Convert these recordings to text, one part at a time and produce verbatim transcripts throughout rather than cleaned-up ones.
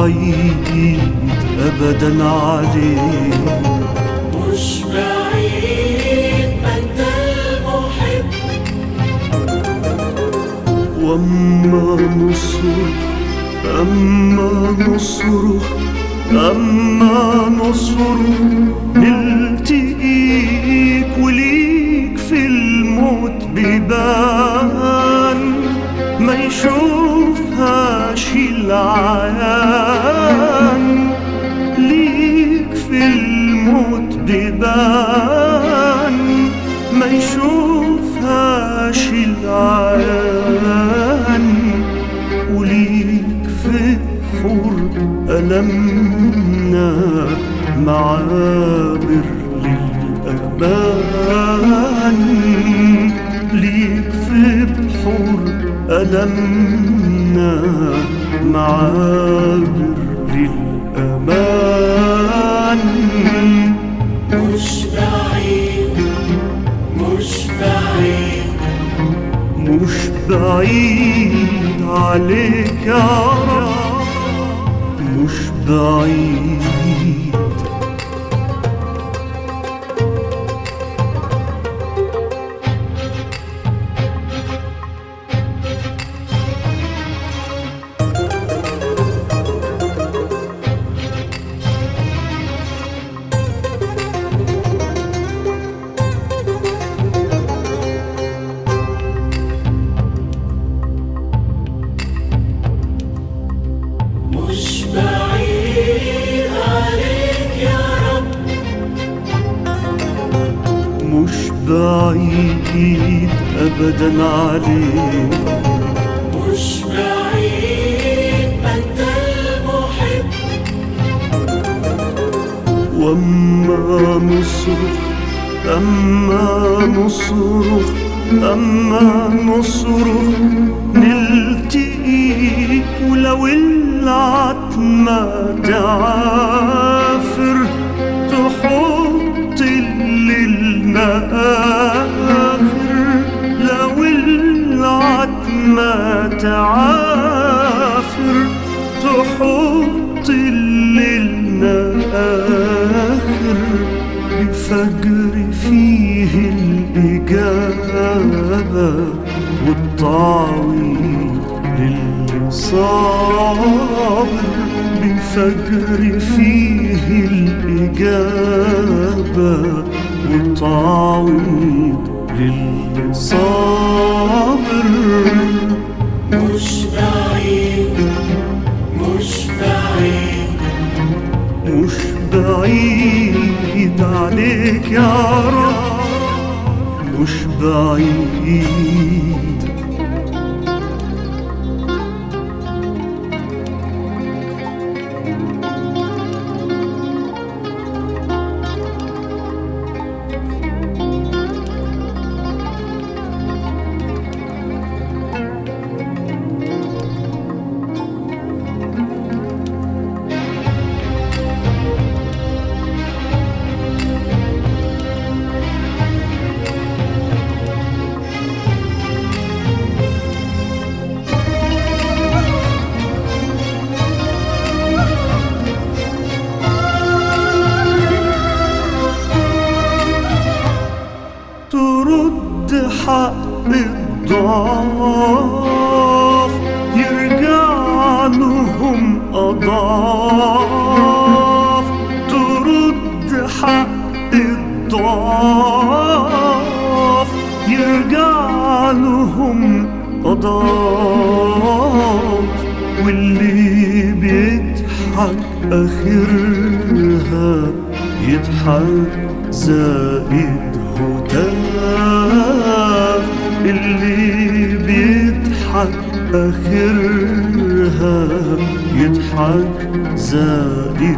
بعيد أبدا عليك، مش بعيد أنت المحب. وأما نصرخ أما نصرخ أما نصرخ نلتقيك، وليك في الموت بيبان ما يشوفهاش العيان. ليك في الموت بيبان ما يشوفهاش العيان، وليك في حور ألمنا معابر للأمان. ليك في بحور ألمنا معابر للأمان. مش بعيد مش بعيد مش بعيد عليك يا رب، مش بعيد. مش بعيد عليك يا رب، مش بعيد أبدا عليك، مش بعيد أنت المحب. وأما نصرخ أما نصرخ أما نصرخ نلتقيك، ولو العتمة تعافر تحط ليلنا آخر. لو العتمة تعافر تحط ليلنا آخر، بفجر فيه الإجابة والتعويض للي صابر. بفجر فيه الإجابة والتعويض للي صابر. مش بعيد مش بعيد مش بعيد عليك يا رب، مش بعيد. ترد حق الضعاف يرجع لهم أضعاف. ترد حق الضعاف يرجع لهم أضعاف. واللي بيضحك آخرها يضحك زائد هتاف. اللي بيضحك آخرها يضحك زائد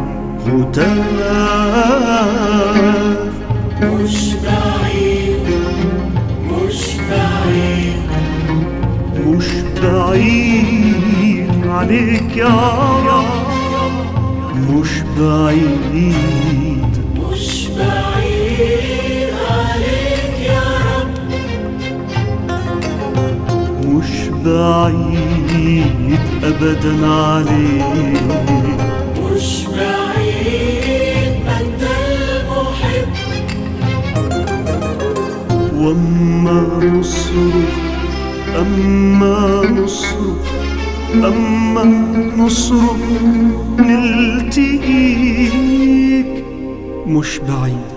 هتاف. مش بعيد مش بعيد مش بعيد عليك يا رب، مش بعيد. مش بعيد عليك يا رب، مش بعيد أبدا عليك، وأما نصرخ أما نصرخ أما نصرخ نلتقيك مش بعيد.